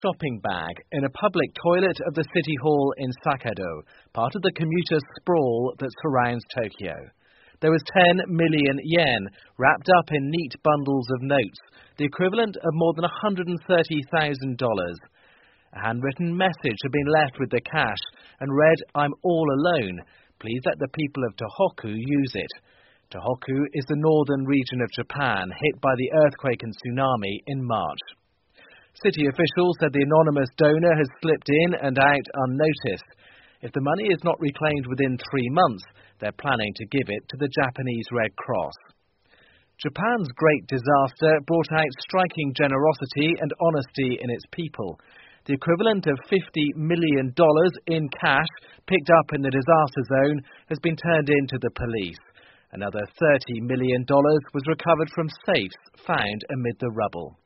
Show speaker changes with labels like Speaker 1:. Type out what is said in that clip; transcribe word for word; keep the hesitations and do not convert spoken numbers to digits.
Speaker 1: shopping bag in a public toilet of the City Hall in Sakado, part of the commuter sprawl that surrounds Tokyo. There was ten million yen wrapped up in neat bundles of notes, the equivalent of more than one hundred thirty thousand dollars. A handwritten message had been left with the cash and read, "I'm all alone. Please let the people of Tohoku use it." Tohoku is the northern region of Japan hit by the earthquake and tsunami in March. City officials said the anonymous donor has slipped in and out unnoticed. If the money is not reclaimed within three months, they're planning to give it to the Japanese Red Cross. Japan's great disaster brought out striking generosity and honesty in its people. The equivalent of fifty million dollars in cash picked up in the disaster zone has been turned in to the police. Another thirty million dollars was recovered from safes found amid the rubble.